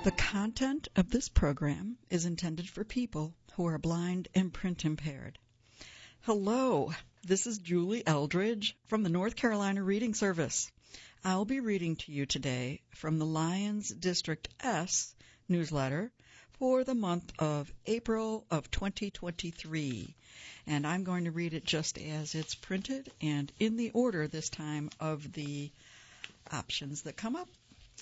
The content of this program is intended for people who are blind and print impaired. Hello, this is Julie Eldridge from the North Carolina Reading Service. I'll be reading to you today from the Lions District S newsletter for the month of April of 2023. And I'm going to read it just as it's printed and in the order this time of the options that come up.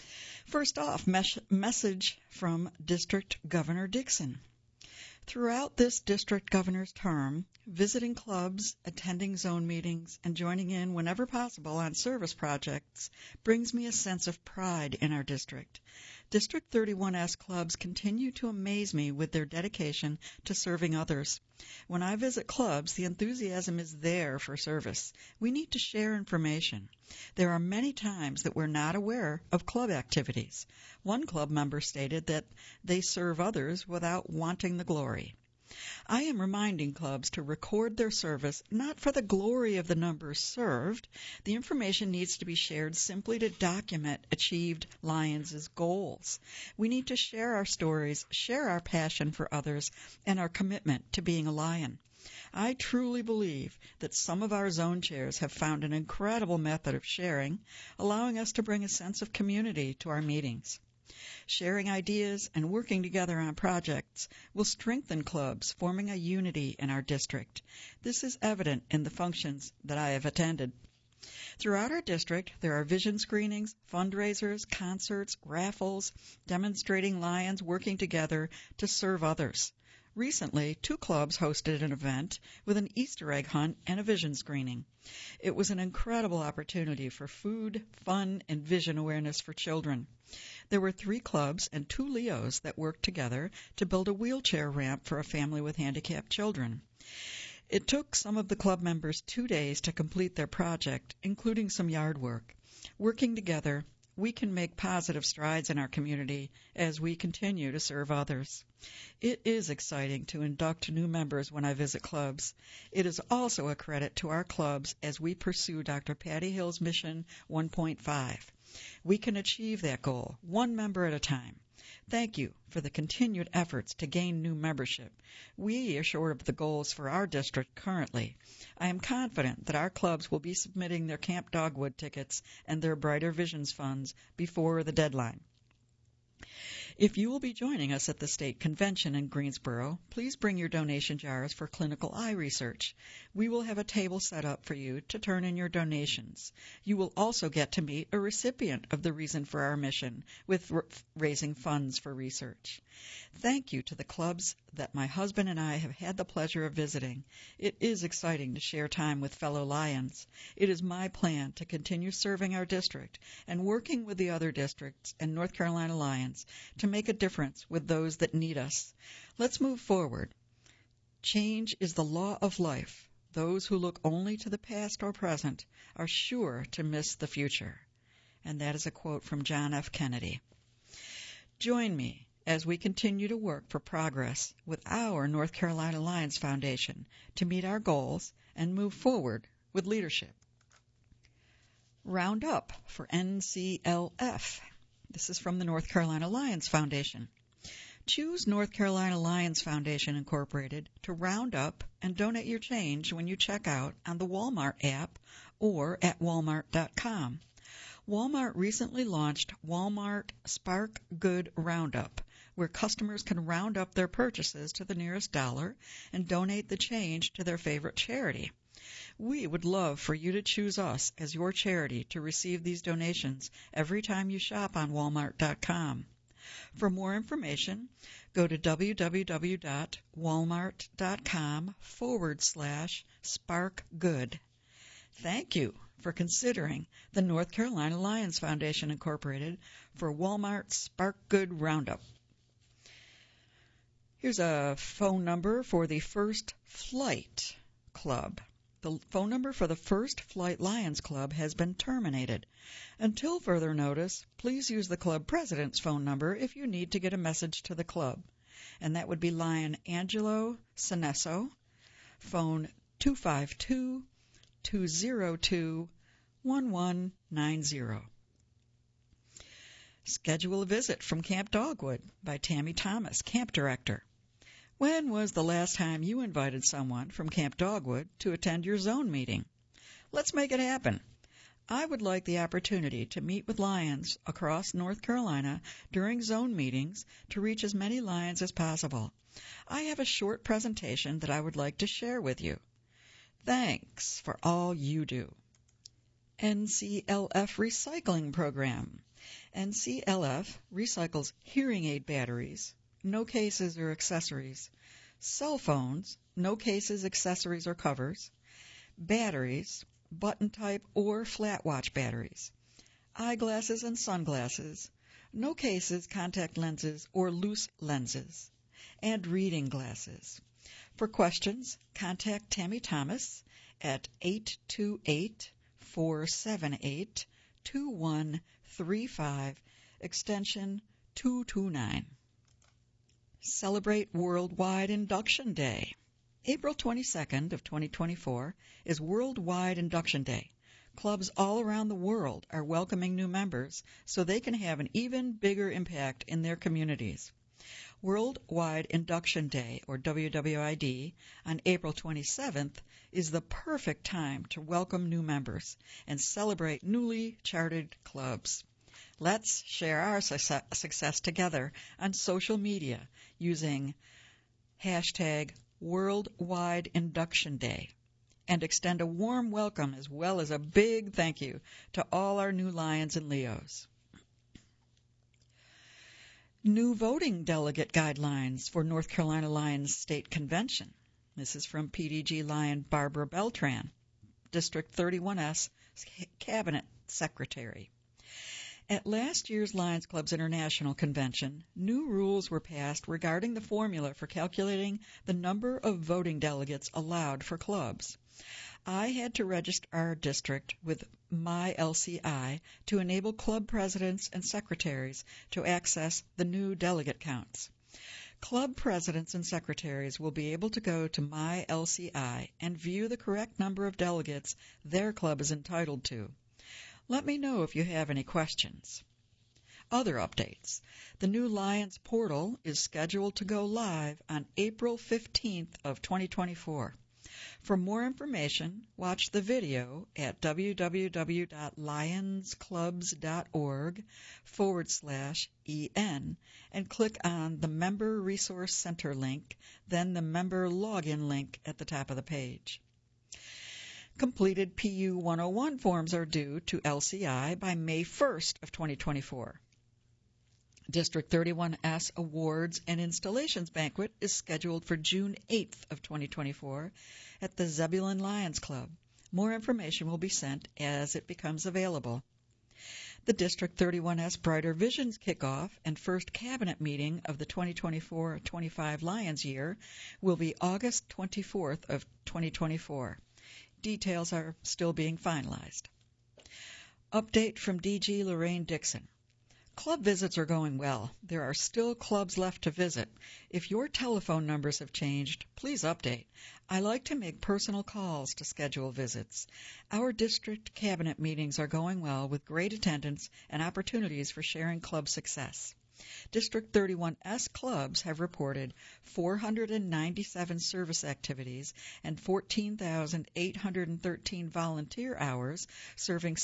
First off, message from District Governor Dixon. Throughout this district governor's term, visiting clubs, attending zone meetings, and joining in whenever possible on service projects brings me a sense of pride in our district. District 31S clubs continue to amaze me with their dedication to serving others. When I visit clubs, the enthusiasm is there for service. We need to share information. There are many times that we're not aware of club activities. One club member stated that they serve others without wanting the glory. I am reminding clubs to record their service not for the glory of the numbers served. The information needs to be shared simply to document achieved Lions' goals. We need to share our stories, share our passion for others, and our commitment to being a Lion. I truly believe that some of our zone chairs have found an incredible method of sharing, allowing us to bring a sense of community to our meetings. Sharing ideas and working together on projects will strengthen clubs, forming a unity in our district. This is evident in the functions that I have attended. Throughout our district, there are vision screenings, fundraisers, concerts, raffles, demonstrating Lions working together to serve others. Recently, 2 clubs hosted an event with an Easter egg hunt and a vision screening. It was an incredible opportunity for food, fun, and vision awareness for children. There were 3 clubs and 2 Leos that worked together to build a wheelchair ramp for a family with handicapped children. It took some of the club members 2 days to complete their project, including some yard work. Working together, we can make positive strides in our community as we continue to serve others. It is exciting to induct new members when I visit clubs. It is also a credit to our clubs as we pursue Dr. Patty Hill's Mission 1.5. We can achieve that goal, one member at a time. Thank you for the continued efforts to gain new membership. We are short of the goals for our district currently. I am confident that our clubs will be submitting their Camp Dogwood tickets and their Brighter Visions funds before the deadline. If you will be joining us at the state convention in Greensboro, please bring your donation jars for clinical eye research. We will have a table set up for you to turn in your donations. You will also get to meet a recipient of the reason for our mission with raising funds for research. Thank you to the clubs that my husband and I have had the pleasure of visiting. It is exciting to share time with fellow Lions. It is my plan to continue serving our district and working with the other districts and North Carolina Lions to make a difference with those that need us. Let's move forward. Change is the law of life. Those who look only to the past or present are sure to miss the future. And that is a quote from John F. Kennedy. Join me as we continue to work for progress with our North Carolina Lions Foundation to meet our goals and move forward with leadership. Round up for NCLF. This is from the North Carolina Lions Foundation. Choose North Carolina Lions Foundation Incorporated to round up and donate your change when you check out on the Walmart app or at walmart.com. Walmart recently launched Walmart Spark Good Roundup, where customers can round up their purchases to the nearest dollar and donate the change to their favorite charity. We would love for you to choose us as your charity to receive these donations every time you shop on Walmart.com. For more information, go to www.walmart.com/sparkgood. Thank you for considering the North Carolina Lions Foundation Incorporated for Walmart Spark Good Roundup. Here's a phone number for the First Flight Club. The phone number for the First Flight Lions Club has been terminated. Until further notice, please use the club president's phone number if you need to get a message to the club. And that would be Lion Angelo Sinesso, phone 252-202-1190. Schedule a visit from Camp Dogwood by Tammy Thomas, Camp Director. When was the last time you invited someone from Camp Dogwood to attend your zone meeting? Let's make it happen. I would like the opportunity to meet with Lions across North Carolina during zone meetings to reach as many Lions as possible. I have a short presentation that I would like to share with you. Thanks for all you do. NCLF Recycling Program. NCLF recycles hearing aid batteries, no cases or accessories, cell phones, no cases, accessories, or covers, batteries, button-type or flat watch batteries, eyeglasses and sunglasses, no cases, contact lenses, or loose lenses, and reading glasses. For questions, contact Tammy Thomas at 828-478-2135, extension 229. Celebrate Worldwide Induction Day. April 22nd of 2024 is Worldwide Induction Day. Clubs all around the world are welcoming new members so they can have an even bigger impact in their communities. Worldwide Induction Day, or WWID, on April 27th is the perfect time to welcome new members and celebrate newly chartered clubs. Let's share our success together on social media using hashtag Worldwide Induction Day and extend a warm welcome as well as a big thank you to all our new Lions and Leos. New voting delegate guidelines for North Carolina Lions State Convention. This is from PDG Lion Barbara Beltran, District 31S Cabinet Secretary. At last year's Lions Clubs International Convention, new rules were passed regarding the formula for calculating the number of voting delegates allowed for clubs. I had to register our district with MyLCI to enable club presidents and secretaries to access the new delegate counts. Club presidents and secretaries will be able to go to MyLCI and view the correct number of delegates their club is entitled to. Let me know if you have any questions. Other updates. The new Lions portal is scheduled to go live on April 15th of 2024. For more information, watch the video at www.lionsclubs.org/EN and click on the Member Resource Center link, then the Member Login link at the top of the page. Completed PU 101 forms are due to LCI by May 1st of 2024. District 31S Awards and Installations Banquet is scheduled for June 8th of 2024 at the Zebulon Lions Club. More information will be sent as it becomes available. The District 31S Brighter Visions kickoff and first cabinet meeting of the 2024-25 Lions year will be August 24th of 2024. Details are still being finalized. Update from DG Lorraine Dixon. Club visits are going well. There are still clubs left to visit. If your telephone numbers have changed, please update. I like to make personal calls to schedule visits. Our district cabinet meetings are going well with great attendance and opportunities for sharing club success. District 31S clubs have reported 497 service activities and 14,813 volunteer hours, serving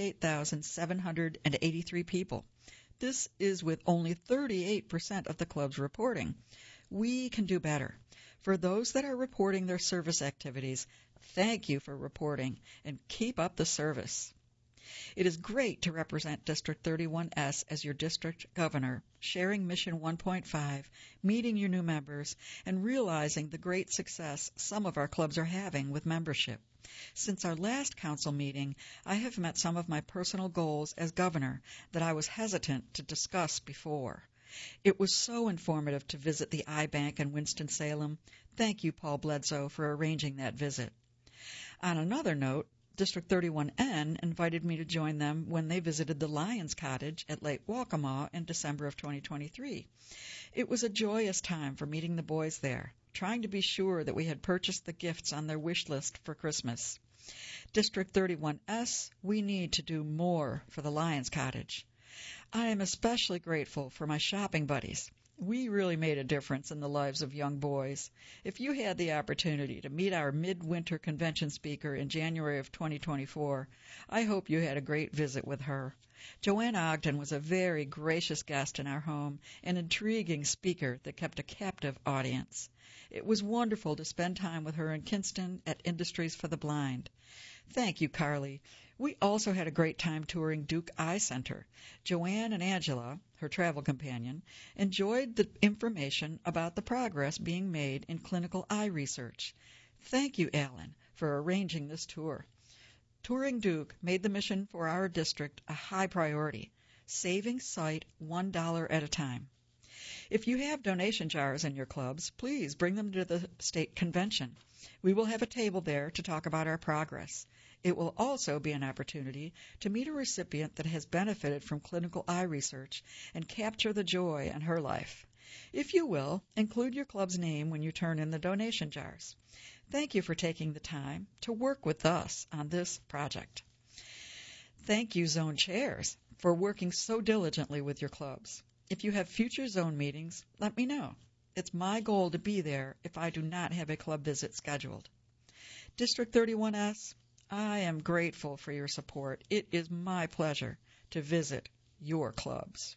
68,783 people. This is with only 38% of the clubs reporting. We can do better. For those that are reporting their service activities, thank you for reporting and keep up the service. It is great to represent District 31S as your district governor, sharing Mission 1.5, meeting your new members, and realizing the great success some of our clubs are having with membership. Since our last council meeting, I have met some of my personal goals as governor that I was hesitant to discuss before. It was so informative to visit the iBank in Winston-Salem. Thank you, Paul Bledsoe, for arranging that visit. On another note, District 31N invited me to join them when they visited the Lions Cottage at Lake Waccamaw in December of 2023. It was a joyous time for meeting the boys there, trying to be sure that we had purchased the gifts on their wish list for Christmas. District 31S, we need to do more for the Lions Cottage. I am especially grateful for my shopping buddies. We really made a difference in the lives of young boys. If you had the opportunity to meet our midwinter convention speaker in January of 2024, I hope you had a great visit with her. Joanne Ogden was a very gracious guest in our home, an intriguing speaker that kept a captive audience. It was wonderful to spend time with her in Kinston at Industries for the Blind. Thank you, Carly. We also had a great time touring Duke Eye Center. Joanne and Angela, her travel companion, enjoyed the information about the progress being made in clinical eye research. Thank you, Alan, for arranging this tour. Touring Duke made the mission for our district a high priority, saving sight $1 at a time. If you have donation jars in your clubs, please bring them to the state convention. We will have a table there to talk about our progress. It will also be an opportunity to meet a recipient that has benefited from clinical eye research and capture the joy in her life. If you will, include your club's name when you turn in the donation jars. Thank you for taking the time to work with us on this project. Thank you, Zone Chairs, for working so diligently with your clubs. If you have future zone meetings, let me know. It's my goal to be there if I do not have a club visit scheduled. District 31S, I am grateful for your support. It is my pleasure to visit your clubs.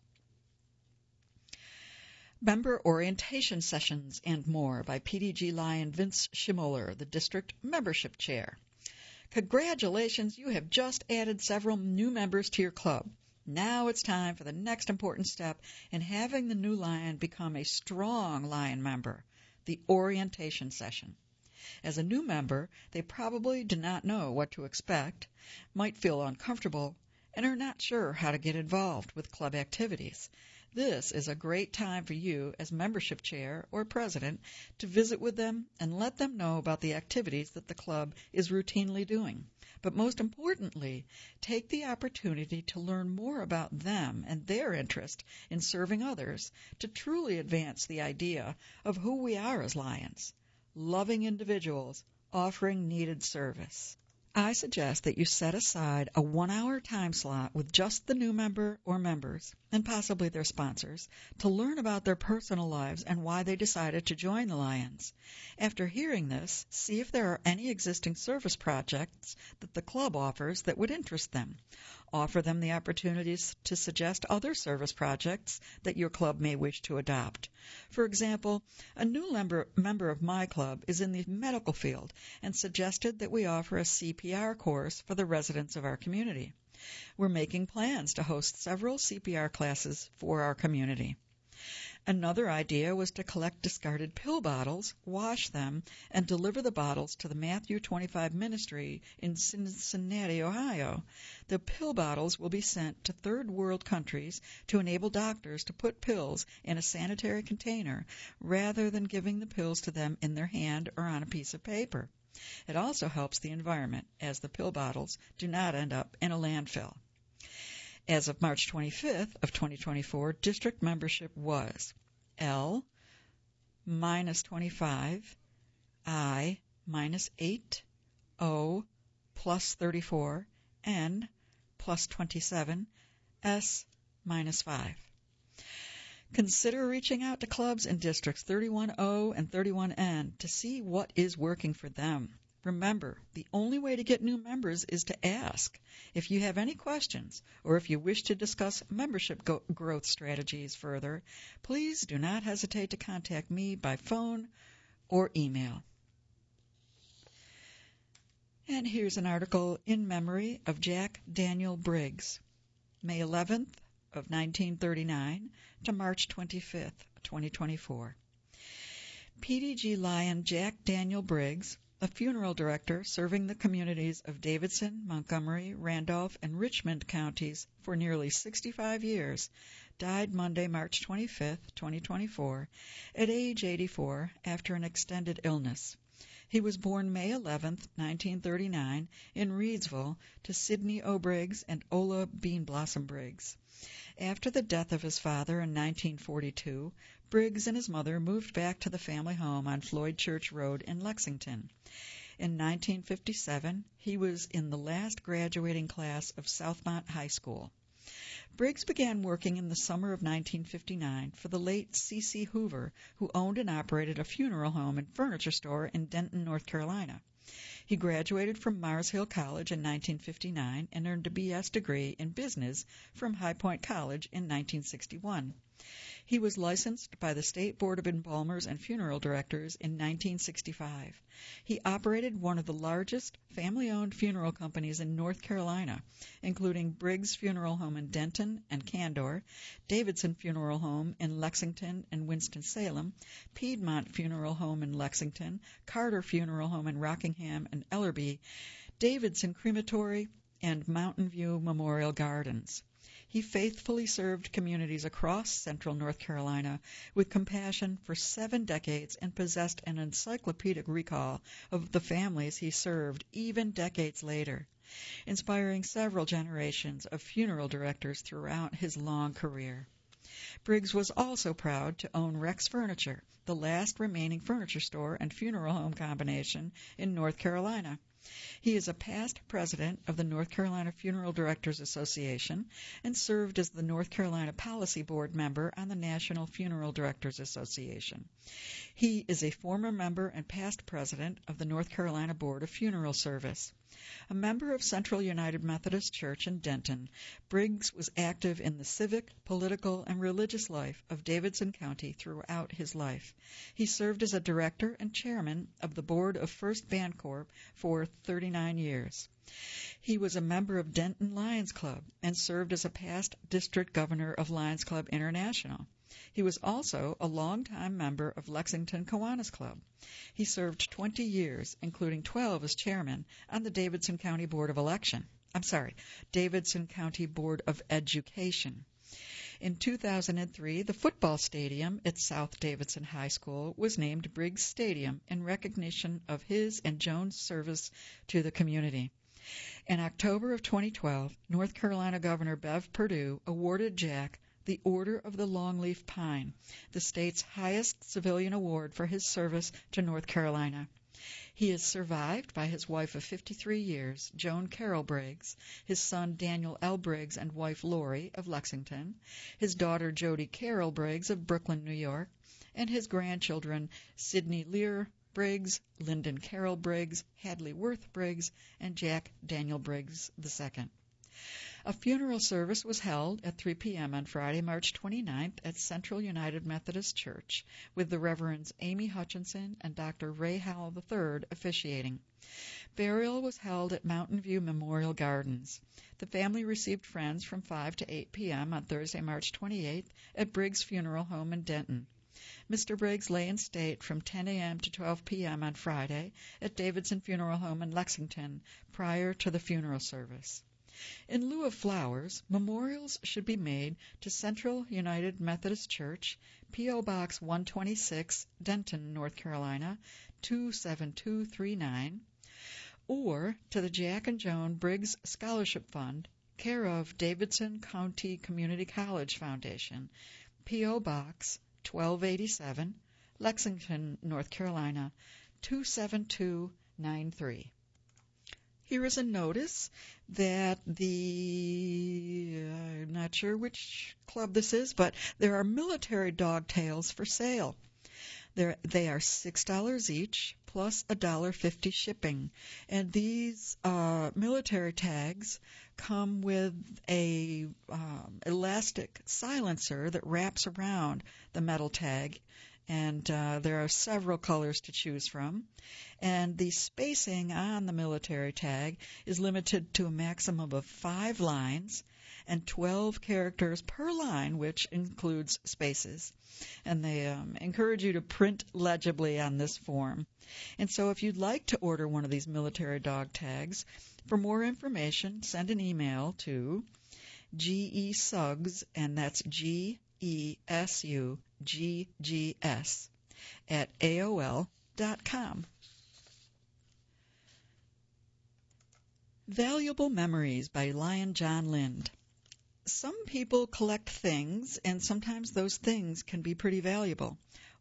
Member Orientation Sessions and More by PDG Lion Vince Schimoller, the District Membership Chair. Congratulations, you have just added several new members to your club. Now it's time for the next important step in having the new Lion become a strong Lion member, the orientation session. As a new member, they probably do not know what to expect, might feel uncomfortable, and are not sure how to get involved with club activities. This is a great time for you as membership chair or president to visit with them and let them know about the activities that the club is routinely doing. But most importantly, take the opportunity to learn more about them and their interest in serving others to truly advance the idea of who we are as Lions, loving individuals offering needed service. I suggest that you set aside a 1-hour time slot with just the new member or members, and possibly their sponsors, to learn about their personal lives and why they decided to join the Lions. After hearing this, see if there are any existing service projects that the club offers that would interest them. Offer them the opportunities to suggest other service projects that your club may wish to adopt. For example, a new member of my club is in the medical field and suggested that we offer a CPR course for the residents of our community. We're making plans to host several CPR classes for our community. Another idea was to collect discarded pill bottles, wash them, and deliver the bottles to the Matthew 25 Ministry in Cincinnati, Ohio. The pill bottles will be sent to third world countries to enable doctors to put pills in a sanitary container rather than giving the pills to them in their hand or on a piece of paper. It also helps the environment, as the pill bottles do not end up in a landfill. As of March 25th of 2024, district membership was L -25, I -8, O +34, N +27, S -5. Consider reaching out to clubs in Districts 31O and 31N to see what is working for them. Remember, the only way to get new members is to ask. If you have any questions, or if you wish to discuss membership growth strategies further, please do not hesitate to contact me by phone or email. And here's an article in memory of Jack Daniel Briggs, May 11th of 1939 to March 25th, 2024. PDG Lion Jack Daniel Briggs, a funeral director serving the communities of Davidson, Montgomery, Randolph, and Richmond counties for nearly 65 years, died Monday, March 25, 2024, at age 84 after an extended illness. He was born May 11, 1939, in Reedsville to Sidney O. Briggs and Ola Beanblossom Briggs. After the death of his father in 1942, Briggs and his mother moved back to the family home on Floyd Church Road in Lexington. In 1957, he was in the last graduating class of Southmont High School. Briggs began working in the summer of 1959 for the late C.C. Hoover, who owned and operated a funeral home and furniture store in Denton, North Carolina. He graduated from Mars Hill College in 1959 and earned a B.S. degree in business from High Point College in 1961. He was licensed by the State Board of Embalmers and Funeral Directors in 1965. He operated one of the largest family-owned funeral companies in North Carolina, including Briggs Funeral Home in Denton and Candor, Davidson Funeral Home in Lexington and Winston-Salem, Piedmont Funeral Home in Lexington, Carter Funeral Home in Rockingham and Ellerbe, Davidson Crematory, and Mountain View Memorial Gardens. He faithfully served communities across central North Carolina with compassion for 7 decades and possessed an encyclopedic recall of the families he served even decades later, inspiring several generations of funeral directors throughout his long career. Briggs was also proud to own Rex Furniture, the last remaining furniture store and funeral home combination in North Carolina. He is a past president of the North Carolina Funeral Directors Association and served as the North Carolina Policy Board member on the National Funeral Directors Association. He is a former member and past president of the North Carolina Board of Funeral Service. A member of Central United Methodist Church in Denton, Briggs was active in the civic, political, and religious life of Davidson County throughout his life. He served as a director and chairman of the board of First Bancorp for 39 years. He was a member of Denton Lions Club and served as a past district governor of Lions Club International. He was also a longtime member of Lexington Kiwanis Club. He served 20 years, including 12 as chairman, on the Davidson County Board of Education. In 2003, the football stadium at South Davidson High School was named Briggs Stadium in recognition of his and Joan's service to the community. In October of 2012, North Carolina Governor Bev Perdue awarded Jack the Order of the Longleaf Pine, the state's highest civilian award for his service to North Carolina. He is survived by his wife of 53 years, Joan Carroll Briggs, his son Daniel L. Briggs and wife Lori of Lexington, his daughter Jody Carroll Briggs of Brooklyn, New York, and his grandchildren Sidney Lear Briggs, Lyndon Carroll Briggs, Hadley Worth Briggs, and Jack Daniel Briggs II. A funeral service was held at 3 p.m. on Friday, March 29th at Central United Methodist Church, with the Reverends Amy Hutchinson and Dr. Ray Howell III officiating. Burial was held at Mountain View Memorial Gardens. The family received friends from 5 to 8 p.m. on Thursday, March 28th at Briggs Funeral Home in Denton. Mr. Briggs lay in state from 10 a.m. to 12 p.m. on Friday at Davidson Funeral Home in Lexington prior to the funeral service. In lieu of flowers, memorials should be made to Central United Methodist Church, P.O. Box 126, Denton, North Carolina, 27239, or to the Jack and Joan Briggs Scholarship Fund, care of Davidson County Community College Foundation, P.O. Box 1287, Lexington, North Carolina, 27293. Here is a notice that I'm not sure which club this is, but there are military dog tails for sale. They are $6 each plus $1.50 shipping. And these military tags come with a elastic silencer that wraps around the metal tag. And there are several colors to choose from. And the spacing on the military tag is limited to a maximum of 5 lines and 12 characters per line, which includes spaces. And they encourage you to print legibly on this form. And so if you'd like to order one of these military dog tags, for more information, send an email to GESUGGS, and that's GESUGGS at AOL.com. Valuable Memories by Lion John Lind. Some people collect things, and sometimes those things can be pretty valuable.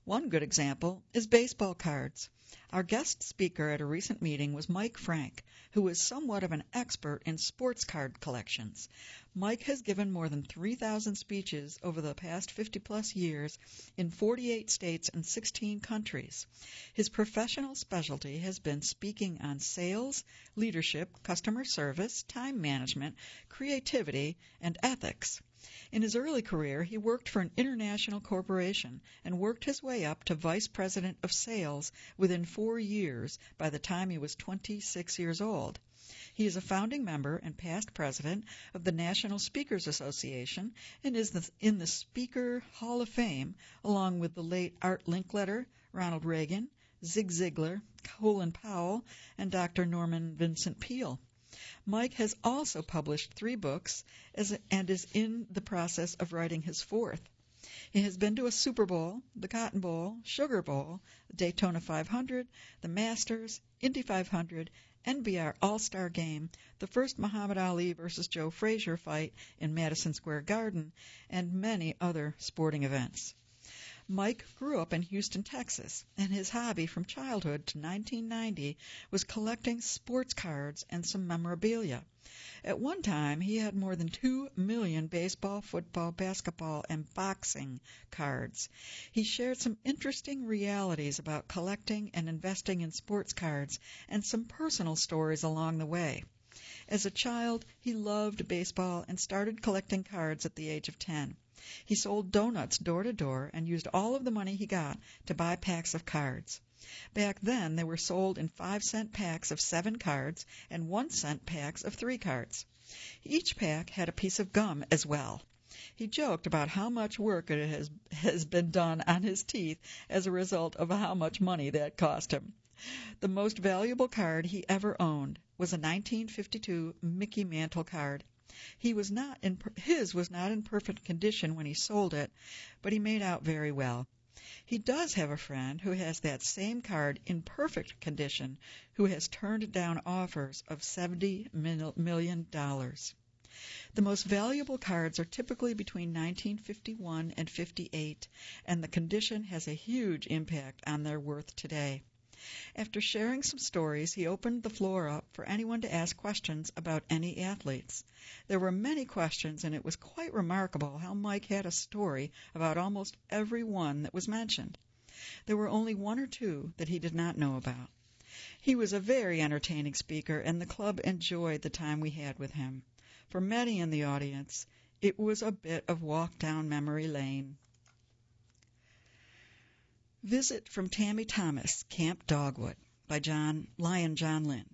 One good example is baseball cards. Our guest speaker at a recent meeting was Mike Frank, who is somewhat of an expert in sports card collections. Mike has given more than 3,000 speeches over the past 50-plus years in 48 states and 16 countries. His professional specialty has been speaking on sales, leadership, customer service, time management, creativity, and ethics. In his early career, he worked for an international corporation and worked his way up to vice president of sales within 4 years by the time he was 26 years old. He is a founding member and past president of the National Speakers Association and is in the Speaker Hall of Fame, along with the late Art Linkletter, Ronald Reagan, Zig Ziglar, Colin Powell, and Dr. Norman Vincent Peale. Mike has also published 3 books and is in the process of writing his 4th. He has been to a Super Bowl, the Cotton Bowl, Sugar Bowl, the Daytona 500, the Masters, Indy 500, NBR All-Star Game, the first Muhammad Ali versus Joe Frazier fight in Madison Square Garden, and many other sporting events. Mike grew up in Houston, Texas, and his hobby from childhood to 1990 was collecting sports cards and some memorabilia. At one time, he had more than 2 million baseball, football, basketball, and boxing cards. He shared some interesting realities about collecting and investing in sports cards and some personal stories along the way. As a child, he loved baseball and started collecting cards at the age of 10. He sold donuts door to door and used all of the money he got to buy packs of cards. Back then, they were sold in 5-cent packs of 7 cards and 1-cent packs of 3 cards. Each pack had a piece of gum as well. He joked about how much work it has been done on his teeth as a result of how much money that cost him. The most valuable card he ever owned was a 1952 Mickey Mantle card. His was not in perfect condition when he sold it, but he made out very well. He does have a friend who has that same card in perfect condition who has turned down offers of $70 million. The most valuable cards are typically between 1951 and 58, and the condition has a huge impact on their worth today. After sharing some stories, he opened the floor up for anyone to ask questions about any athletes. There were many questions, and it was quite remarkable how Mike had a story about almost every one that was mentioned. There were only 1 or 2 that he did not know about. He was a very entertaining speaker, and the club enjoyed the time we had with him. For many in the audience, it was a bit of walk down memory lane. Visit from Tammy Thomas, Camp Dogwood, by Lion John Lind.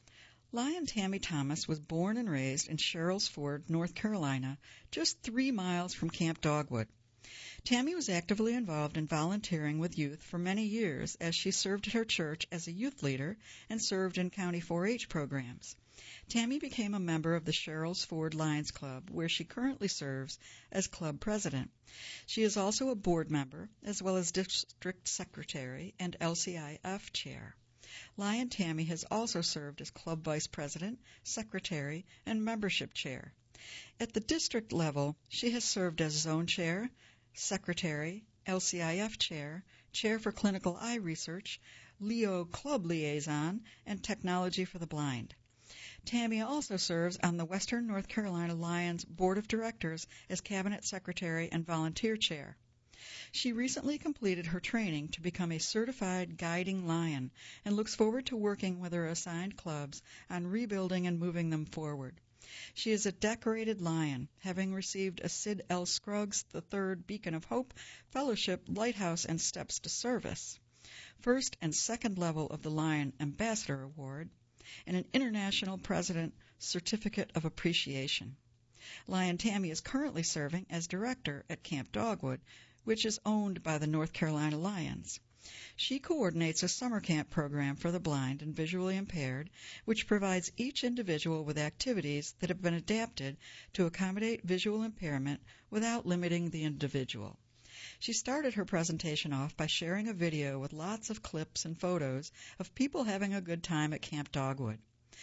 Lion Tammy Thomas was born and raised in Sherrills Ford, North Carolina, just 3 miles from Camp Dogwood. Tammy was actively involved in volunteering with youth for many years as she served at her church as a youth leader and served in county 4-H programs. Tammy became a member of the Sherrills Ford Lions Club, where she currently serves as club president. She is also a board member, as well as district secretary and LCIF chair. Lion Tammy has also served as club vice president, secretary, and membership chair. At the district level, she has served as zone chair, secretary, LCIF chair, chair for clinical eye research, Leo club liaison, and technology for the blind. Tammy also serves on the Western North Carolina Lions Board of Directors as Cabinet Secretary and Volunteer Chair. She recently completed her training to become a certified guiding lion and looks forward to working with her assigned clubs on rebuilding and moving them forward. She is a decorated lion, having received a Sid L. Scruggs III Beacon of Hope Fellowship Lighthouse and Steps to Service, first and second level of the Lion Ambassador Award, and an International President Certificate of Appreciation. Lion Tammy is currently serving as director at Camp Dogwood, which is owned by the North Carolina Lions. She coordinates a summer camp program for the blind and visually impaired, which provides each individual with activities that have been adapted to accommodate visual impairment without limiting the individual. She started her presentation off by sharing a video with lots of clips and photos of people having a good time at Camp Dogwood.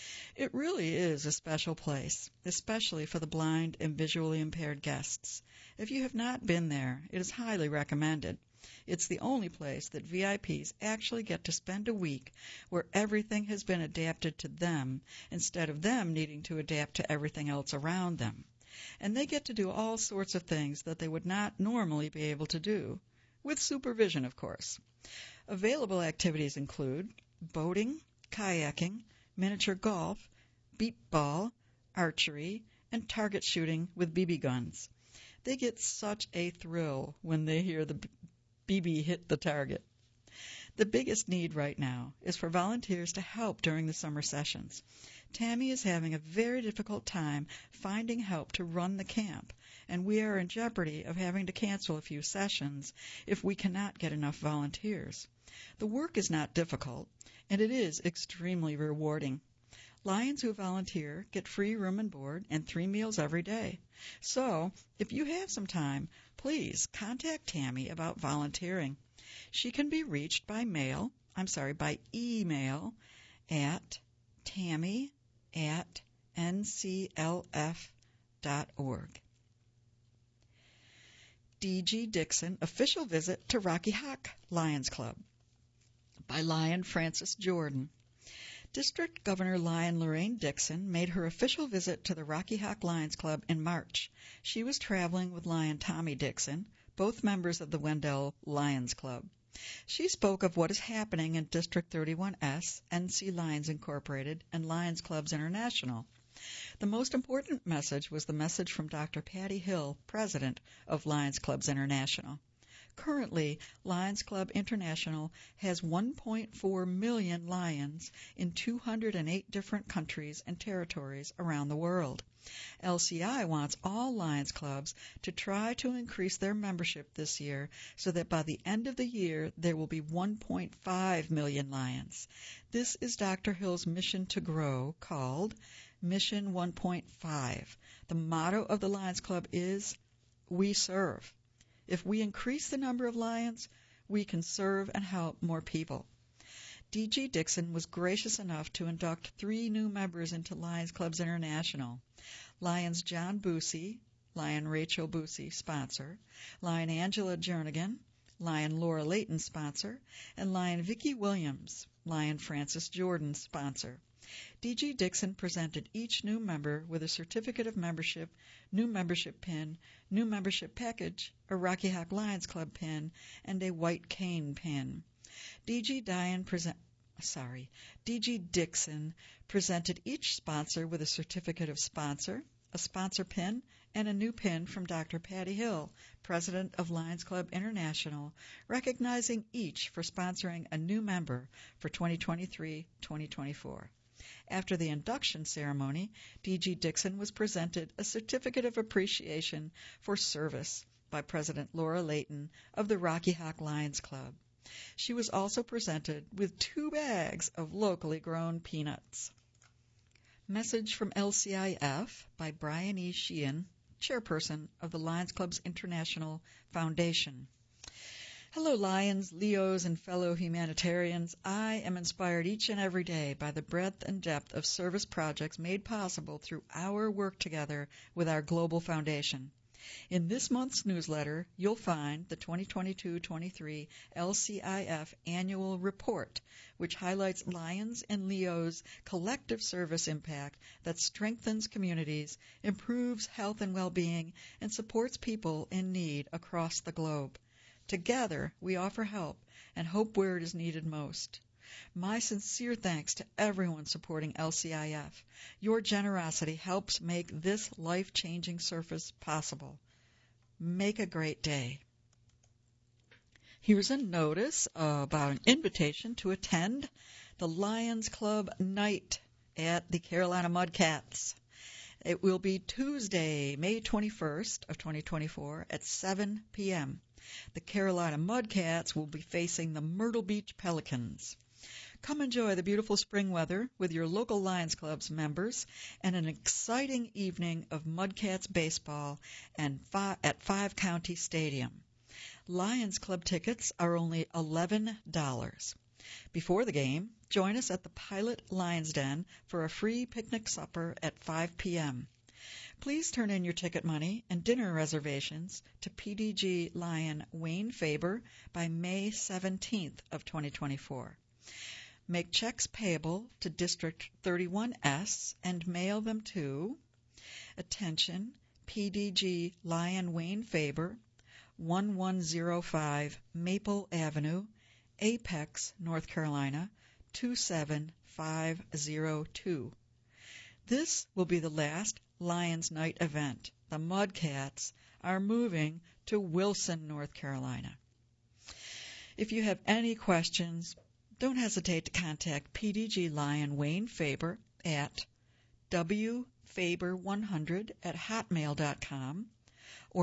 It really is a special place, especially for the blind and visually impaired guests. If you have not been there, it is highly recommended. It's the only place that VIPs actually get to spend a week where everything has been adapted to them instead of them needing to adapt to everything else around them. And they get to do all sorts of things that they would not normally be able to do, with supervision, of course. Available activities include boating, kayaking, miniature golf, beep ball, archery, and target shooting with BB guns. They get such a thrill when they hear the BB hit the target. The biggest need right now is for volunteers to help during the summer sessions. Tammy is having a very difficult time finding help to run the camp, and we are in jeopardy of having to cancel a few sessions if we cannot get enough volunteers. The work is not difficult, and it is extremely rewarding. Lions who volunteer get free room and board and 3 meals every day. So, if you have some time, please contact Tammy about volunteering. She can be reached by email at tammy@nclf.org. D.G. Dixon Official Visit to Rocky Hawk Lions Club by Lion Frances Jordan. District Governor Lion Lorraine Dixon made her official visit to the Rocky Hawk Lions Club in March. She was traveling with Lion Tommy Dixon, both members of the Wendell Lions Club. She spoke of what is happening in District 31S, NC Lions Incorporated, and Lions Clubs International. The most important message was the message from Dr. Patty Hill, president of Lions Clubs International. Currently, Lions Club International has 1.4 million lions in 208 different countries and territories around the world. LCI wants all Lions Clubs to try to increase their membership this year so that by the end of the year there will be 1.5 million lions. This is Dr. Hill's mission to grow, called Mission 1.5. The motto of the Lions Club is, "We serve." If we increase the number of lions, we can serve and help more people. D.G. Dixon was gracious enough to induct 3 new members into Lions Clubs International. Lions John Busey, Lion Rachel Busey, sponsor, Lion Angela Jernigan, Lion Laura Layton, sponsor, and Lion Vicki Williams, Lion Frances Jordan, sponsor. D.G. Dixon presented each new member with a certificate of membership, new membership pin, new membership package, a Rocky Hawk Lions Club pin, and a white cane pin. D.G. Dixon presented each sponsor with a certificate of sponsor, a sponsor pin, and a new pin from Dr. Patty Hill, president of Lions Club International, recognizing each for sponsoring a new member for 2023-2024. After the induction ceremony, D.G. Dixon was presented a certificate of appreciation for service by President Laura Layton of the Rocky Hawk Lions Club. She was also presented with 2 bags of locally grown peanuts. Message from LCIF by Brian E. Sheehan, chairperson of the Lions Clubs International Foundation. Hello, Lions, Leos, and fellow humanitarians. I am inspired each and every day by the breadth and depth of service projects made possible through our work together with our global foundation. In this month's newsletter, you'll find the 2022-23 LCIF Annual Report, which highlights Lions and Leos' collective service impact that strengthens communities, improves health and well-being, and supports people in need across the globe. Together, we offer help and hope where it is needed most. My sincere thanks to everyone supporting LCIF. Your generosity helps make this life-changing service possible. Make a great day. Here's a notice about an invitation to attend the Lions Club Night at the Carolina Mudcats. It will be Tuesday, May 21st of 2024 at 7 p.m. The Carolina Mudcats will be facing the Myrtle Beach Pelicans. Come enjoy the beautiful spring weather with your local Lions Club's members and an exciting evening of Mudcats baseball at Five County Stadium. Lions Club tickets are only $11. Before the game, join us at the Pilot Lions Den for a free picnic supper at 5 p.m. Please turn in your ticket money and dinner reservations to PDG Lion Wayne Faber by May 17th of 2024. Make checks payable to District 31S and mail them to attention PDG Lion Wayne Faber, 1105 Maple Avenue, Apex, North Carolina, 27502. This will be the last Lions Night event. The Mudcats are moving to Wilson, North Carolina. If you have any questions, don't hesitate to contact PDG Lion Wayne Faber at wfaber100@hotmail.com or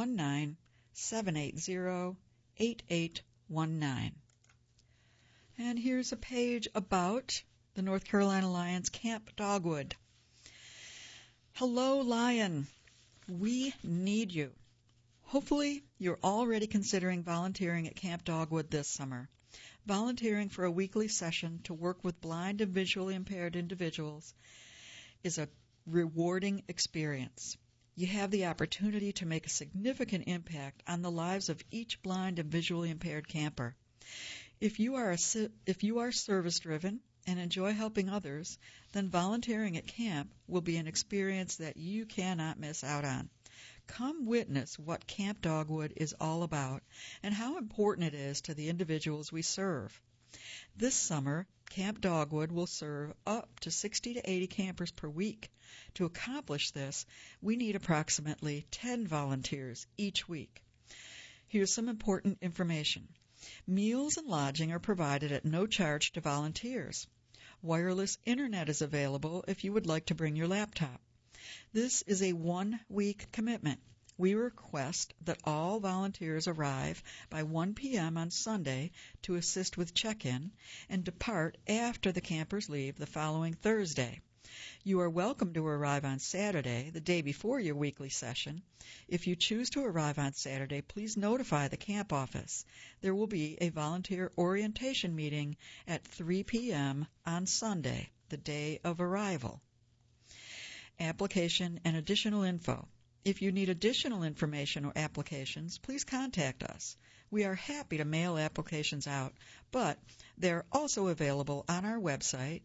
919-780-8819. And here's a page about the North Carolina Lions Camp Dogwood. Hello, Lion. We need you. Hopefully, you're already considering volunteering at Camp Dogwood this summer. Volunteering for a weekly session to work with blind and visually impaired individuals is a rewarding experience. You have the opportunity to make a significant impact on the lives of each blind and visually impaired camper. If you are service-driven and enjoy helping others, then volunteering at camp will be an experience that you cannot miss out on. Come witness what Camp Dogwood is all about and how important it is to the individuals we serve. This summer, Camp Dogwood will serve up to 60 to 80 campers per week. To accomplish this, we need approximately 10 volunteers each week. Here's some important information. Meals and lodging are provided at no charge to volunteers. Wireless internet is available if you would like to bring your laptop. This is a one-week commitment. We request that all volunteers arrive by 1 p.m. on Sunday to assist with check-in and depart after the campers leave the following Thursday. You are welcome to arrive on Saturday, the day before your weekly session. If you choose to arrive on Saturday, please notify the camp office. There will be a volunteer orientation meeting at 3 p.m. on Sunday, the day of arrival. Application and additional info. If you need additional information or applications, please contact us. We are happy to mail applications out, but they're also available on our website,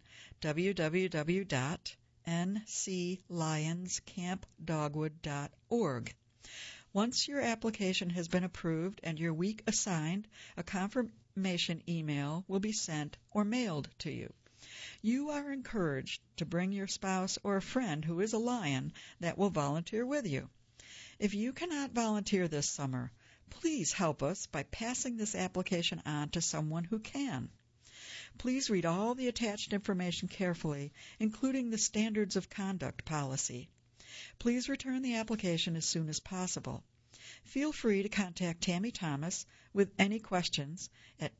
www.nclionscampdogwood.org. Once your application has been approved and your week assigned, a confirmation email will be sent or mailed to you. You are encouraged to bring your spouse or a friend who is a Lion that will volunteer with you. If you cannot volunteer this summer, please help us by passing this application on to someone who can. Please read all the attached information carefully, including the Standards of Conduct policy. Please return the application as soon as possible. Feel free to contact Tammy Thomas with any questions at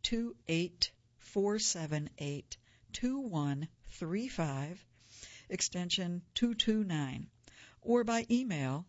828-478-2135, extension 229, or by email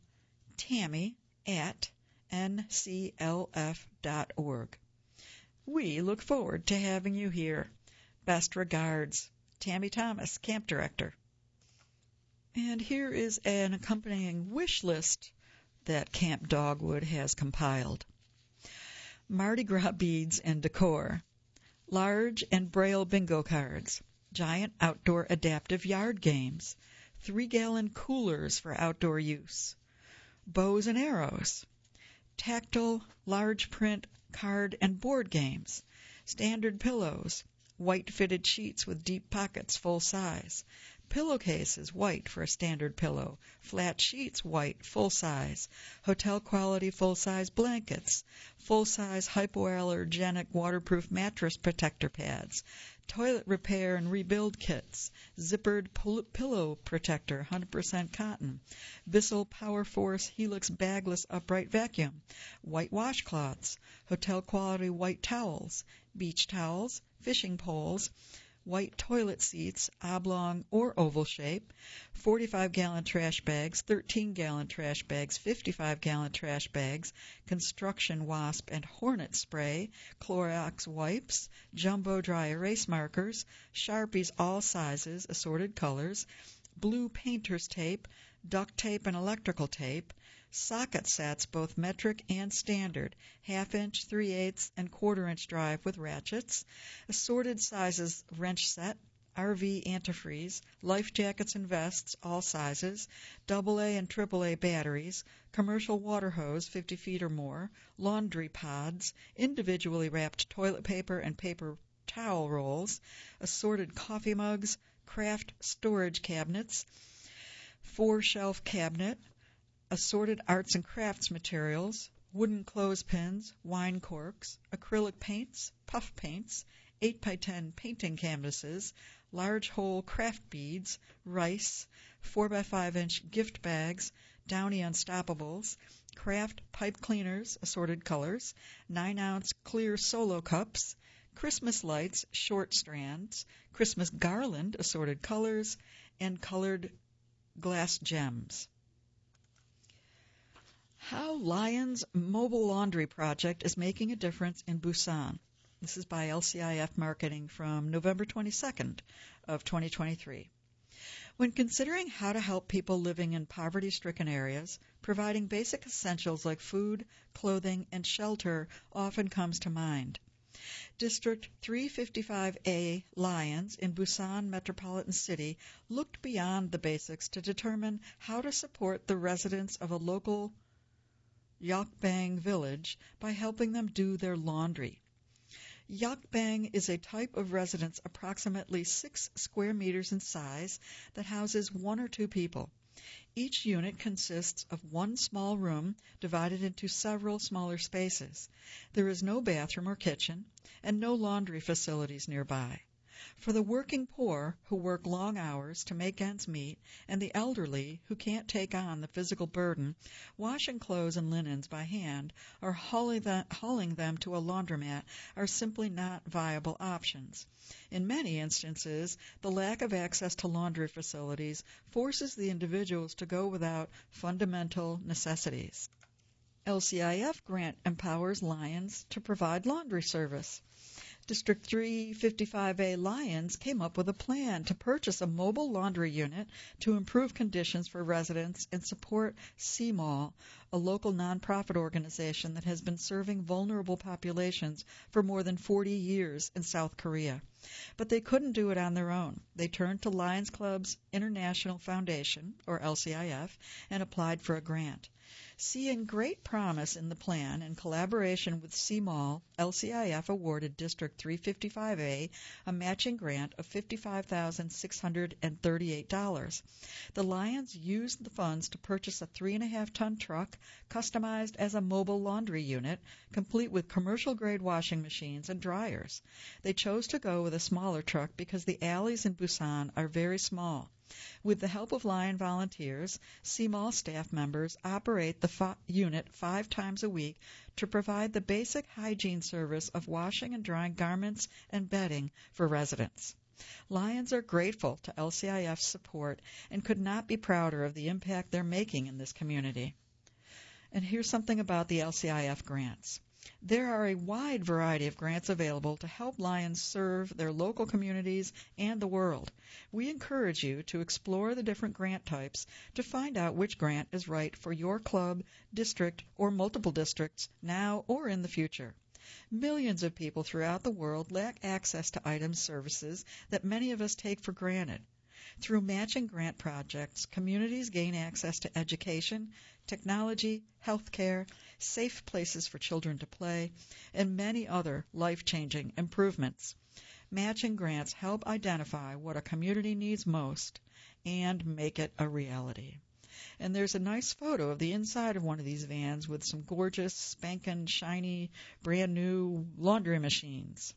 tammy@nclf.org. We look forward to having you here. Best regards, Tammy Thomas, Camp Director. And here is an accompanying wish list that Camp Dogwood has compiled. Mardi Gras beads and decor, large and braille bingo cards, giant outdoor adaptive yard games, 3-gallon coolers for outdoor use, bows and arrows, tactile large print card and board games, standard pillows, white fitted sheets with deep pockets full size, pillowcases white for a standard pillow, flat sheets white full size, hotel quality full size blankets, full size hypoallergenic waterproof mattress protector pads, toilet repair and rebuild kits, zippered pillow protector 100% cotton, Bissell Power Force Helix bagless upright vacuum, white washcloths, hotel quality white towels, beach towels, fishing poles, white toilet seats, oblong or oval shape, 45-gallon trash bags, 13-gallon trash bags, 55-gallon trash bags, construction wasp and hornet spray, Clorox wipes, jumbo dry erase markers, Sharpies all sizes, assorted colors, blue painter's tape, duct tape and electrical tape, socket sets, both metric and standard, half-inch, 3/8, and quarter-inch drive with ratchets, assorted sizes wrench set, RV antifreeze, life jackets and vests, all sizes, AA and AAA batteries, commercial water hose 50 feet or more, laundry pods, individually wrapped toilet paper and paper towel rolls, assorted coffee mugs, craft storage cabinets, 4-shelf cabinet, assorted arts and crafts materials, wooden clothespins, wine corks, acrylic paints, puff paints, 8x10 painting canvases, large hole craft beads, rice, 4x5-inch gift bags, Downy Unstoppables, craft pipe cleaners, assorted colors, 9-ounce clear solo cups, Christmas lights, short strands, Christmas garland, assorted colors, and colored glass gems. How Lion's Mobile Laundry Project is Making a Difference in Busan. This is by LCIF Marketing from November 22nd of 2023. When considering how to help people living in poverty-stricken areas, providing basic essentials like food, clothing, and shelter often comes to mind. District 355A Lions in Busan Metropolitan City looked beyond the basics to determine how to support the residents of a local Yakbang village by helping them do their laundry. Yakbang is a type of residence approximately 6 square meters in size that houses 1 or 2 people. Each unit consists of one small room divided into several smaller spaces. There is no bathroom or kitchen, and no laundry facilities nearby. For the working poor who work long hours to make ends meet, and the elderly who can't take on the physical burden, washing clothes and linens by hand or hauling them to a laundromat are simply not viable options. In many instances, the lack of access to laundry facilities forces the individuals to go without fundamental necessities. LCIF grant empowers Lions to provide laundry service. District 355A Lions came up with a plan to purchase a mobile laundry unit to improve conditions for residents and support CMAL, a local nonprofit organization that has been serving vulnerable populations for more than 40 years in South Korea. But they couldn't do it on their own. They turned to Lions Club's International Foundation, or LCIF, and applied for a grant. Seeing great promise in the plan, in collaboration with CMAL, LCIF awarded District 355A a matching grant of $55,638. The Lions used the funds to purchase a 3.5-ton truck customized as a mobile laundry unit, complete with commercial-grade washing machines and dryers. They chose to go with a smaller truck because the alleys in Busan are very small. With the help of Lion volunteers, CMAL staff members operate the unit 5 times a week to provide the basic hygiene service of washing and drying garments and bedding for residents. Lions are grateful to LCIF's support and could not be prouder of the impact they're making in this community. And here's something about the LCIF grants. There are a wide variety of grants available to help Lions serve their local communities and the world. We encourage you to explore the different grant types to find out which grant is right for your club, district, or multiple districts now or in the future. Millions of people throughout the world lack access to items, services that many of us take for granted. Through matching grant projects, communities gain access to education, technology, health care, safe places for children to play, and many other life-changing improvements. Matching grants help identify what a community needs most and make it a reality. And there's a nice photo of the inside of one of these vans with some gorgeous, spankin', shiny, brand-new laundry machines.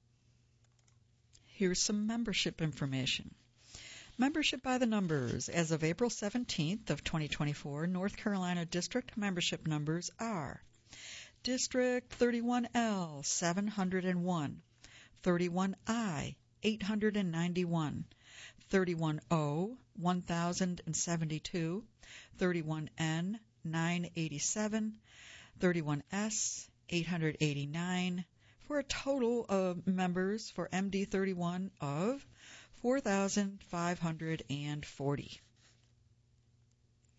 Here's some membership information. Membership by the numbers. As of April 17th of 2024, North Carolina District membership numbers are District 31L, 701, 31I, 891, 31O, 1072, 31N, 987, 31S, 889, for a total of members for MD31 of 4,540.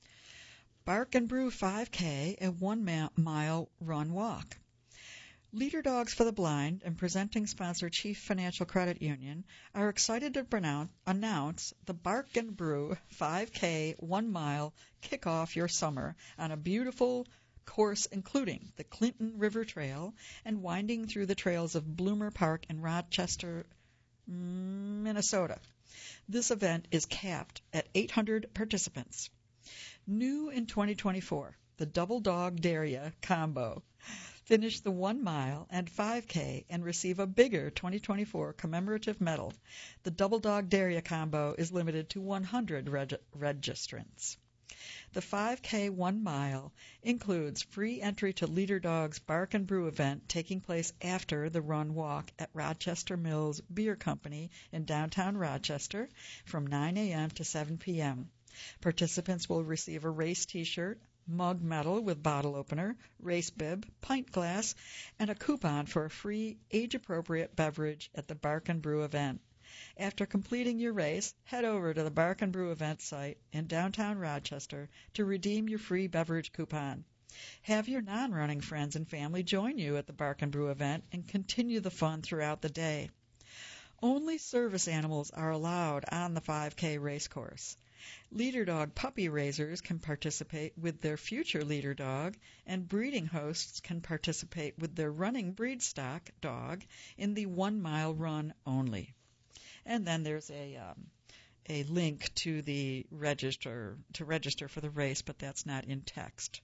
Bark and Brew 5K, a 1-mile run walk. Leader Dogs for the Blind and presenting sponsor Chief Financial Credit Union are excited to announce the Bark and Brew 5K 1 mile kick off your summer on a beautiful course including the Clinton River Trail and winding through the trails of Bloomer Park in Rochester, Minnesota. This event is capped at 800 participants. New in 2024, the Double Dog Daria combo. Finish the 1 mile and 5K and receive a bigger 2024 commemorative medal. The Double Dog Daria combo is limited to 100 registrants. The 5K 1 mile includes free entry to Leader Dog's Bark and Brew event taking place after the run walk at Rochester Mills Beer Company in downtown Rochester from 9 a.m. to 7 p.m. Participants will receive a race T-shirt, mug medal with bottle opener, race bib, pint glass, and a coupon for a free age-appropriate beverage at the Bark and Brew event. After completing your race, head over to the Bark and Brew event site in downtown Rochester to redeem your free beverage coupon. Have your non-running friends and family join you at the Bark and Brew event and continue the fun throughout the day. Only service animals are allowed on the 5K race course. Leader Dog puppy raisers can participate with their future leader dog, and breeding hosts can participate with their running breed stock dog in the 1 mile run only. And then there's a link to the register for the race, but that's not in text.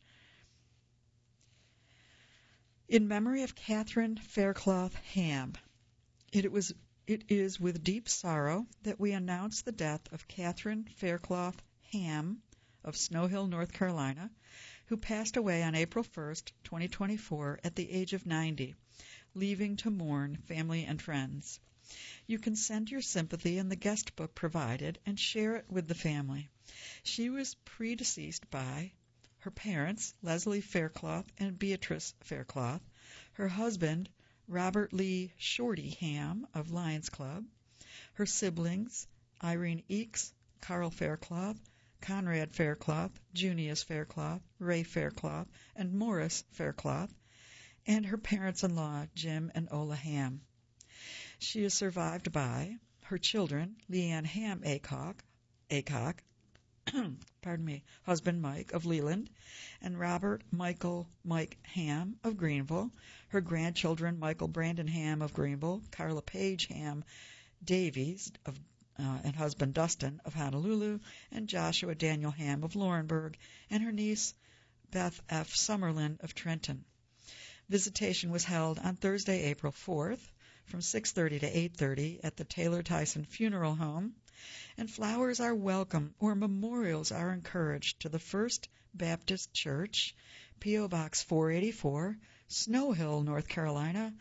In memory of Catherine Faircloth Ham, it is with deep sorrow that we announce the death of Catherine Faircloth Ham of Snow Hill, North Carolina, who passed away on April 1st, 2024, at the age of 90, leaving to mourn family and friends. You can send your sympathy in the guest book provided and share it with the family. She was predeceased by her parents, Leslie Faircloth and Beatrice Faircloth, her husband, Robert Lee Shorty Ham of Lions Club, her siblings, Irene Eakes, Carl Faircloth, Conrad Faircloth, Junius Faircloth, Ray Faircloth, and Morris Faircloth, and her parents-in-law, Jim and Ola Ham. She is survived by her children, Leanne Ham Aycock, husband Mike of Leland, and Robert Michael Mike Ham of Greenville, her grandchildren Michael Brandon Ham of Greenville, Carla Page Ham Davies and husband Dustin of Honolulu, and Joshua Daniel Ham of Laurinburg, and her niece Beth F. Summerlin of Trenton. Visitation was held on Thursday, April 4th, from 6:30 to 8:30 at the Taylor Tyson Funeral Home, and flowers are welcome or memorials are encouraged to the First Baptist Church, P.O. Box 484, Snow Hill, North Carolina,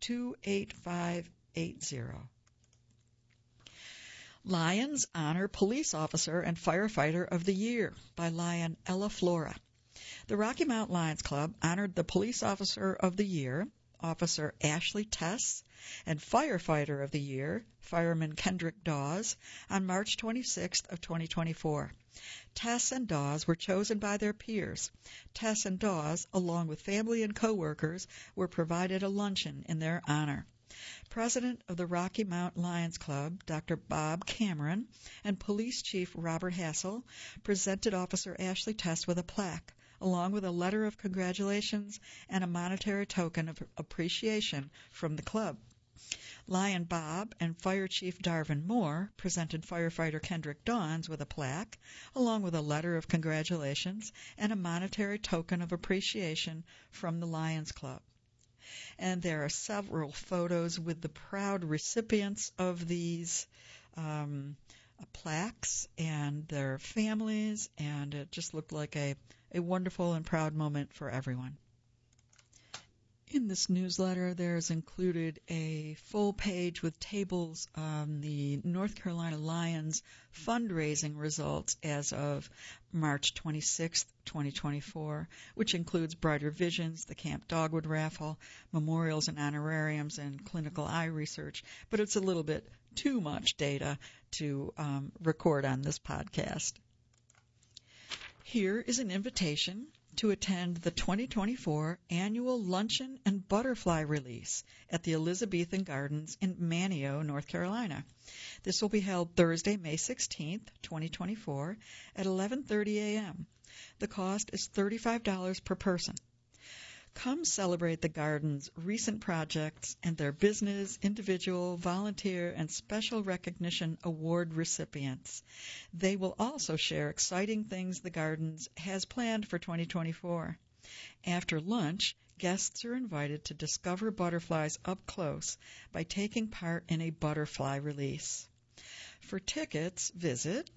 28580. Lions honor Police Officer and Firefighter of the Year by Lion Ella Flora. The Rocky Mount Lions Club honored the Police Officer of the Year, Officer Ashley Tess, and Firefighter of the Year, Fireman Kendrick Dawes, on March 26th of 2024. Tess and Dawes were chosen by their peers. Tess and Dawes, along with family and co-workers, were provided a luncheon in their honor. President of the Rocky Mount Lions Club, Dr. Bob Cameron, and Police Chief Robert Hassel presented Officer Ashley Tess with a plaque, along with a letter of congratulations and a monetary token of appreciation from the club. Lion Bob and Fire Chief Darvin Moore presented firefighter Kendrick Dawes with a plaque, along with a letter of congratulations and a monetary token of appreciation from the Lions Club. And there are several photos with the proud recipients of these plaques and their families, and it just looked like a wonderful and proud moment for everyone. In this newsletter, there's included a full page with tables on the North Carolina Lions fundraising results as of March 26, 2024, which includes Brighter Visions, the Camp Dogwood Raffle, memorials and honorariums, and clinical eye research, but it's a little bit too much data to record on this podcast. Here is an invitation to attend the 2024 annual Luncheon and Butterfly Release at the Elizabethan Gardens in Manteo, North Carolina. This will be held Thursday, May 16th, 2024 at 11:30 a.m. The cost is $35 per person. Come celebrate the Garden's recent projects and their business, individual, volunteer, and special recognition award recipients. They will also share exciting things the Gardens has planned for 2024. After lunch, guests are invited to discover butterflies up close by taking part in a butterfly release. For tickets, visit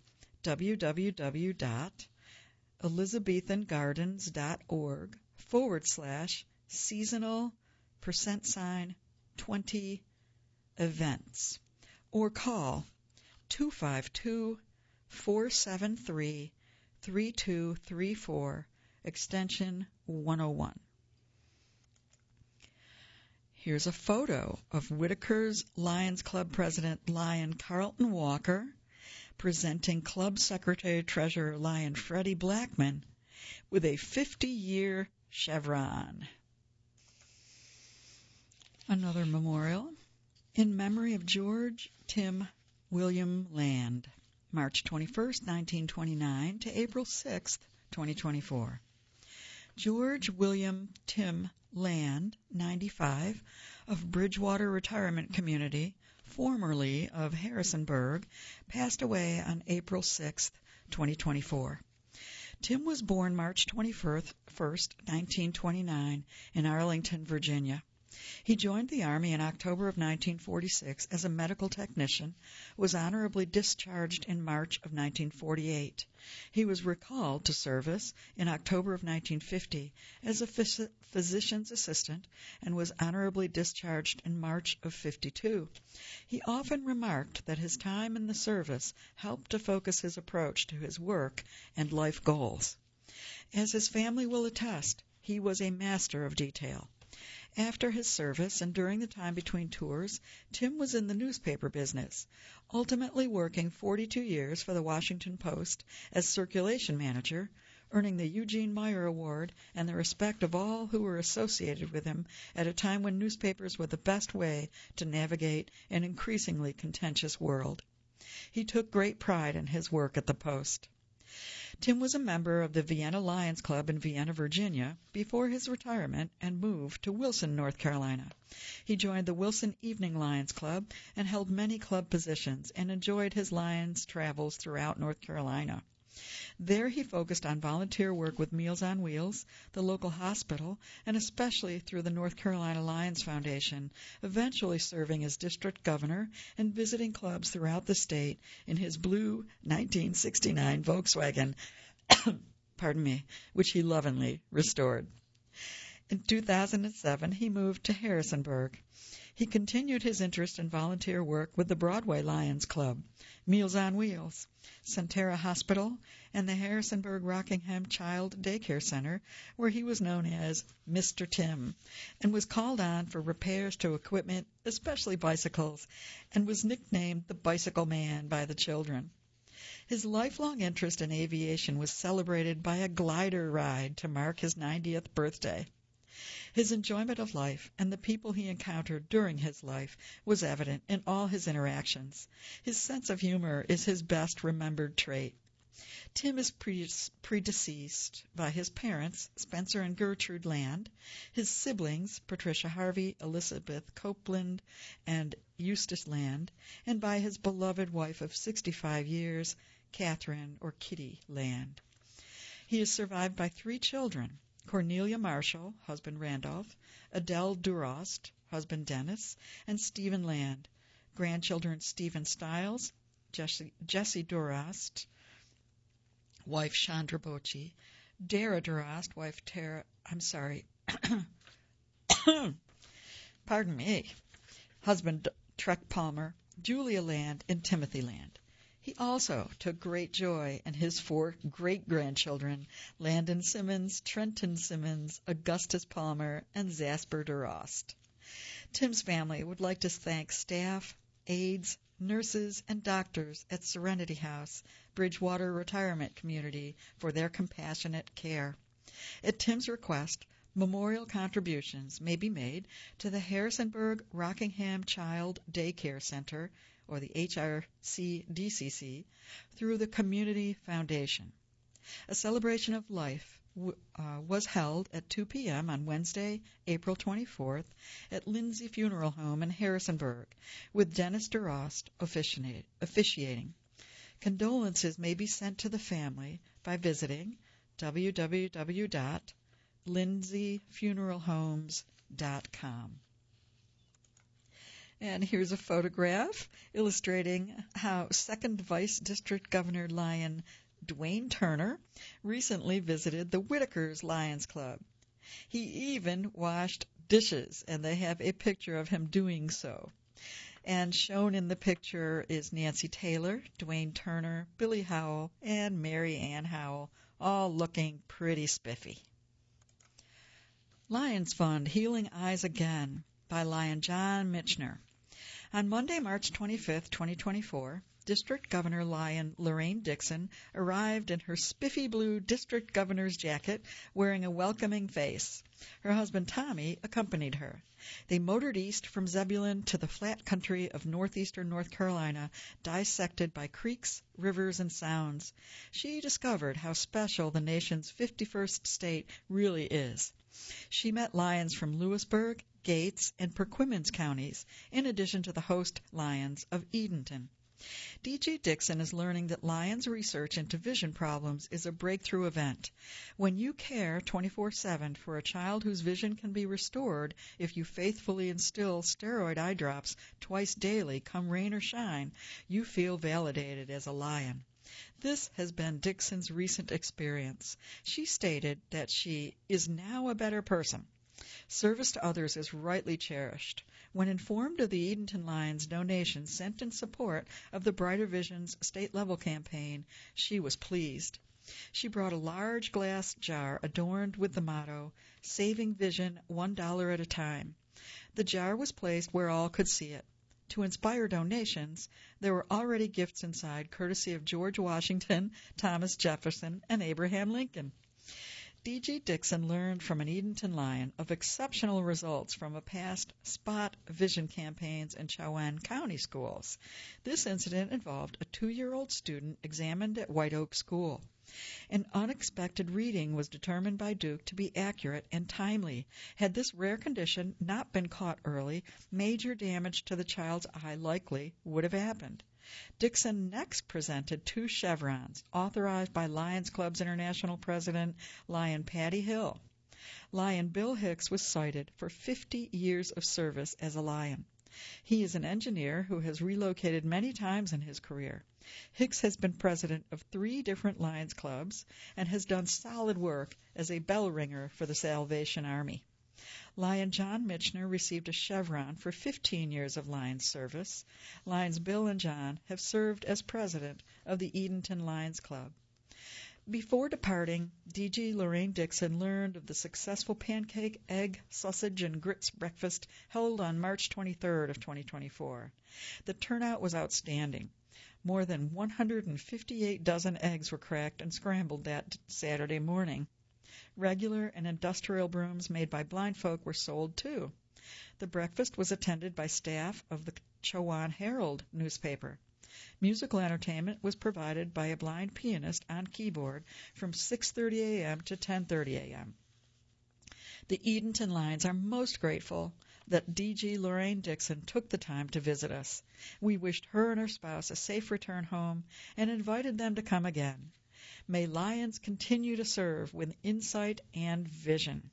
www.elizabethanGardens.org/seasonal%20events or call 252-473-3234 extension 101. Here's a photo of Whitaker's Lions Club President Lion Carlton Walker presenting Club Secretary-Treasurer Lion Freddie Blackman with a 50-year chevron. Another memorial in memory of George Tim William Land, March 21st, 1929 to April 6th, 2024. George William Tim Land, 95, of Bridgewater Retirement Community, formerly of Harrisonburg, passed away on April 6, 2024. Tim was born March 21st, 1929, in Arlington, Virginia. He joined the Army in October of 1946 as a medical technician, was honorably discharged in March of 1948. He was recalled to service in October of 1950 as a physician's assistant and was honorably discharged in March of 52. He often remarked that his time in the service helped to focus his approach to his work and life goals. As his family will attest, he was a master of detail. After his service and during the time between tours, Tim was in the newspaper business, ultimately working 42 years for the Washington Post as circulation manager, earning the Eugene Meyer Award and the respect of all who were associated with him at a time when newspapers were the best way to navigate an increasingly contentious world. He took great pride in his work at the Post. Tim was a member of the Vienna Lions Club in Vienna, Virginia, before his retirement and moved to Wilson, North Carolina. He joined the Wilson Evening Lions Club and held many club positions and enjoyed his Lions travels throughout North Carolina. There he focused on volunteer work with Meals on Wheels, the local hospital, and especially through the North Carolina Lions Foundation, eventually serving as district governor and visiting clubs throughout the state in his blue 1969 Volkswagen, which he lovingly restored. In 2007, he moved to Harrisonburg. He continued his interest in volunteer work with the Broadway Lions Club, Meals on Wheels, Centera Hospital, and the Harrisonburg Rockingham Child Daycare Center, where he was known as Mr. Tim, and was called on for repairs to equipment, especially bicycles, and was nicknamed the Bicycle Man by the children. His lifelong interest in aviation was celebrated by a glider ride to mark his 90th birthday. His enjoyment of life and the people he encountered during his life was evident in all his interactions. His sense of humor is his best remembered trait. Tim is predeceased by his parents, Spencer and Gertrude Land, his siblings, Patricia Harvey, Elizabeth Copeland, and Eustace Land, and by his beloved wife of 65 years, Catherine or Kitty Land. He is survived by 3 children, Cornelia Marshall, husband Randolph, Adele Durost, husband Dennis, and Stephen Land. Grandchildren Stephen Stiles, Jessie Durost, wife Chandra Bochi, Dara Durost, wife Tara, pardon me, husband Trek Palmer, Julia Land, and Timothy Land. He also took great joy in his 4 great-grandchildren, Landon Simmons, Trenton Simmons, Augustus Palmer, and Zasper DeRost. Tim's family would like to thank staff, aides, nurses, and doctors at Serenity House, Bridgewater Retirement Community, for their compassionate care. At Tim's request, memorial contributions may be made to the Harrisonburg Rockingham Child Day Care Center, or the HRCDCC, through the Community Foundation. A celebration of life was held at 2 p.m. on Wednesday, April 24th, at Lindsay Funeral Home in Harrisonburg, with Dennis DeRost officiating. Condolences may be sent to the family by visiting www.lindsayfuneralhomes.com. And here's a photograph illustrating how 2nd Vice District Governor Lyon Dwayne Turner recently visited the Whitakers Lions Club. He even washed dishes, and they have a picture of him doing so. And shown in the picture is Nancy Taylor, Dwayne Turner, Billy Howell, and Mary Ann Howell, all looking pretty spiffy. Lions Fund, Healing Eyes Again, by Lion John Michener. On Monday, March 25, 2024, District Governor Lorraine Dixon arrived in her spiffy blue district governor's jacket, wearing a welcoming face. Her husband Tommy accompanied her. They motored east from Zebulon to the flat country of northeastern North Carolina, dissected by creeks, rivers, and sounds. She discovered how special the nation's 51st state really is. She met lions from Lewisburg, Gates, and Perquimans counties, in addition to the host lions of Edenton. D.G. Dixon is learning that Lions research into vision problems is a breakthrough event. When you care 24/7 for a child whose vision can be restored if you faithfully instill steroid eye drops twice daily, come rain or shine, you feel validated as a lion. This has been Dixon's recent experience. She stated that she is now a better person. Service to others is rightly cherished. When informed of the Edenton Lions donations sent in support of the Brighter Visions state-level campaign, she was pleased. She brought a large glass jar adorned with the motto, "Saving Vision $1 at a time." The jar was placed where all could see it. To inspire donations, there were already gifts inside, courtesy of George Washington, Thomas Jefferson, and Abraham Lincoln. D.G. Dixon learned from an Edenton Lion of exceptional results from a past spot vision campaigns in Chowan County schools. This incident involved a 2-year-old student examined at White Oak School. An unexpected reading was determined by Duke to be accurate and timely. Had this rare condition not been caught early, major damage to the child's eye likely would have happened. Dixon next presented 2 chevrons, authorized by Lions Club's International President, Lion Patty Hill. Lion Bill Hicks was cited for 50 years of service as a lion. He is an engineer who has relocated many times in his career. Hicks has been president of 3 different Lions Clubs and has done solid work as a bell ringer for the Salvation Army. Lion John Michener received a chevron for 15 years of Lions service. Lions Bill and John have served as president of the Edenton Lions Club. Before departing, D.G. Lorraine Dixon learned of the successful pancake, egg, sausage, and grits breakfast held on March 23rd of 2024. The turnout was outstanding. More than 158 dozen eggs were cracked and scrambled that Saturday morning. Regular and industrial brooms made by blind folk were sold, too. The breakfast was attended by staff of the Chowan Herald newspaper. Musical entertainment was provided by a blind pianist on keyboard from 6:30 a.m. to 10:30 a.m. The Edenton Lions are most grateful that D.G. Lorraine Dixon took the time to visit us. We wished her and her spouse a safe return home and invited them to come again. May Lions continue to serve with insight and vision.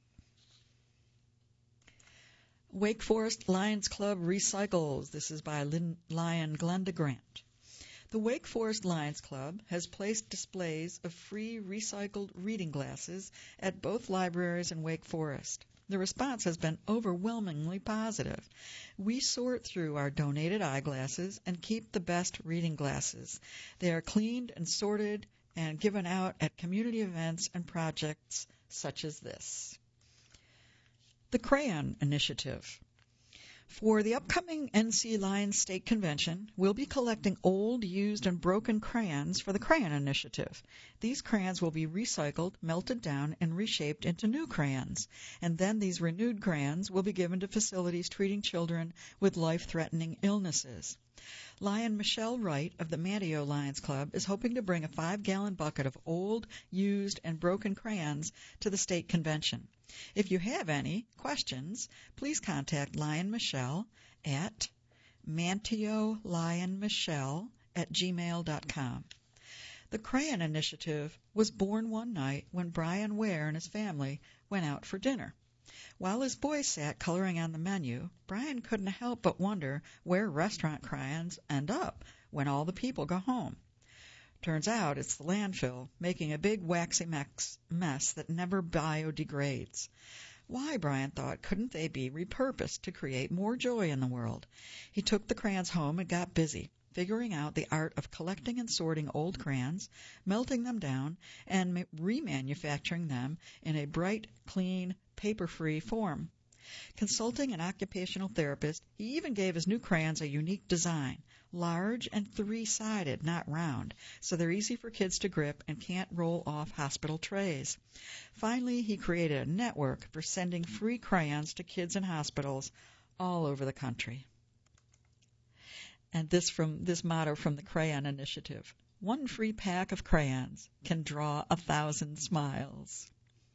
Wake Forest Lions Club recycles. This is by Lion Glenda Grant. The Wake Forest Lions Club has placed displays of free recycled reading glasses at both libraries in Wake Forest. The response has been overwhelmingly positive. We sort through our donated eyeglasses and keep the best reading glasses. They are cleaned and sorted and given out at community events and projects such as this. The Crayon Initiative. For the upcoming NC Lions State Convention, we'll be collecting old, used, and broken crayons for the Crayon Initiative. These crayons will be recycled, melted down, and reshaped into new crayons. And then these renewed crayons will be given to facilities treating children with life-threatening illnesses. Lion Michelle Wright of the Manteo Lions Club is hoping to bring a 5-gallon bucket of old, used, and broken crayons to the state convention. If you have any questions, please contact Lion Michelle at manteolionmichelle@gmail.com. The Crayon Initiative was born one night when Brian Ware and his family went out for dinner. While his boys sat coloring on the menu, Brian couldn't help but wonder where restaurant crayons end up when all the people go home. Turns out it's the landfill, making a big waxy mess that never biodegrades. Why, Brian thought, couldn't they be repurposed to create more joy in the world? He took the crayons home and got busy, figuring out the art of collecting and sorting old crayons, melting them down, and remanufacturing them in a bright, clean, paper-free form. Consulting an occupational therapist, he even gave his new crayons a unique design, large and 3-sided, not round, so they're easy for kids to grip and can't roll off hospital trays. Finally, he created a network for sending free crayons to kids in hospitals all over the country. And this motto from the Crayon Initiative: one free pack of crayons can draw 1,000 smiles.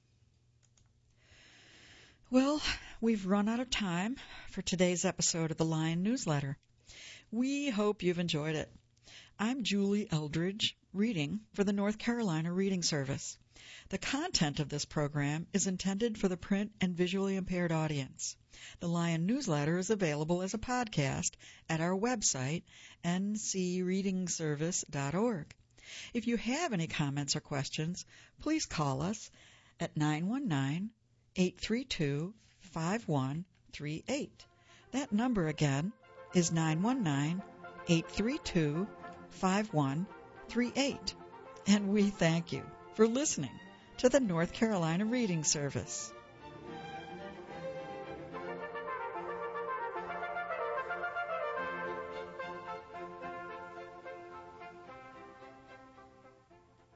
Well, we've run out of time for today's episode of the Lion Newsletter. We hope you've enjoyed it. I'm Julie Eldridge, reading for the North Carolina Reading Service. The content of this program is intended for the print and visually impaired audience. The Lion Newsletter is available as a podcast at our website, ncreadingservice.org. If you have any comments or questions, please call us at 919-832-5138. That number again is 919-832-5138. And we thank you for listening to the North Carolina Reading Service.